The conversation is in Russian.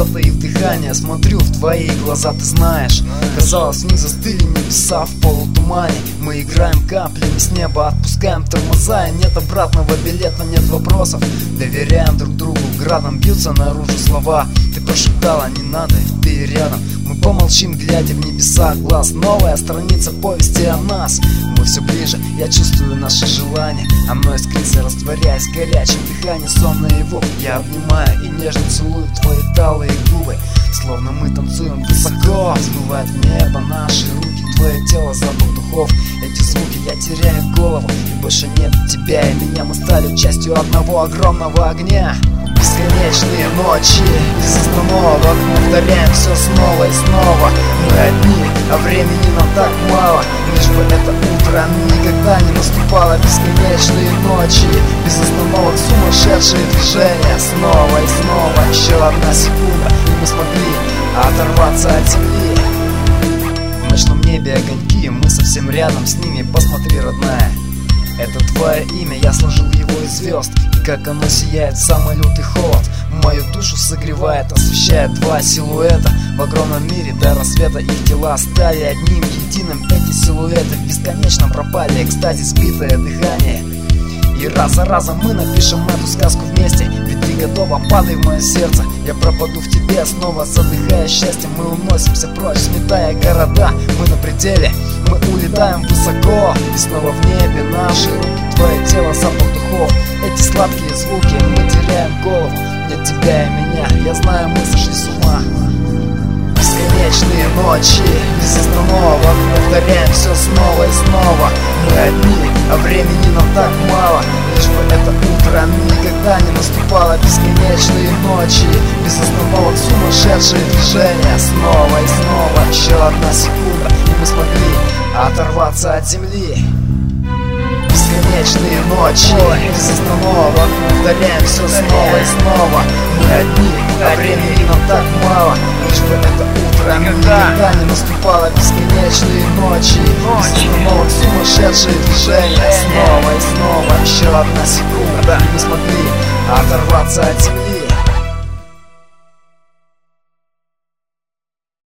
затаив дыхание, смотрю в твои глаза, ты знаешь. Казалось, в них застыли небеса в полутумане. Мы играем каплями с неба, отпускаем тормоза, и нет обратного билета, нет вопросов. Доверяем друг другу, градом бьются наружу слова. Ты прошептала, не надо, ты рядом. Мы помолчим, глядя в небеса глаз. Новая страница повести о нас. Мы все ближе, я чувствую наше желание. А мной искрится, растворяясь в горячем дыхании. Сон наяву я обнимаю и нежно целую твои талые губы. Словно мы танцуем высоко, взмывает в небо наши руки. Твое тело, запах духов, эти звуки, я теряю голову. И больше нет тебя и меня, мы стали частью одного огромного огня. Бесконечные ночи, без остановок, повторяем все снова и снова. Мы одни, а времени нам так мало. Лишь бы это утро никогда не наступало. Бесконечные ночи, без остановок, сумасшедшие движения. Снова и снова, еще одна секунда, и мы смогли оторваться от земли. В ночном небе огоньки, мы совсем рядом с ними. Посмотри, родная, это твое имя, я сложил его из звезд. И как оно сияет в самый лютый холод, мою душу согревает, освещает два силуэта. В огромном мире до рассвета их тела стали одним единым. Эти силуэты в бесконечном пропали, кстати, сбитое дыхание. И раз за разом мы напишем эту сказку вместе. Ведь ты готова, падай в мое сердце. Я пропаду в тебе, снова задыхая счастьем. Мы уносимся прочь, сметая города. Мы на пределе, мы улетаем высоко. И снова в небе наши руки, твое тело, запах духов. Эти сладкие звуки, мы теряем голову. Нет тебя и меня, я знаю, мы сошли с ума. Бесконечные ночи, без остановок, повторяем все снова и снова. Мы одни, а времени нам так мало. Лишь бы это утро никогда не наступало. Бесконечные ночи, без остановок, сумасшедшие движения. Снова и снова, еще одна секунда, и мы смогли оторваться от земли. Бесконечные ночи, без остановок, повторяем все снова и снова. Мы одни, а времени нам так мало. Лишь бы это утро никогда не наступало. Бесконечные ночи, без остановок, сумасшедшие движения. Снова и снова, еще одна секунда, и мы смогли оторваться от земли.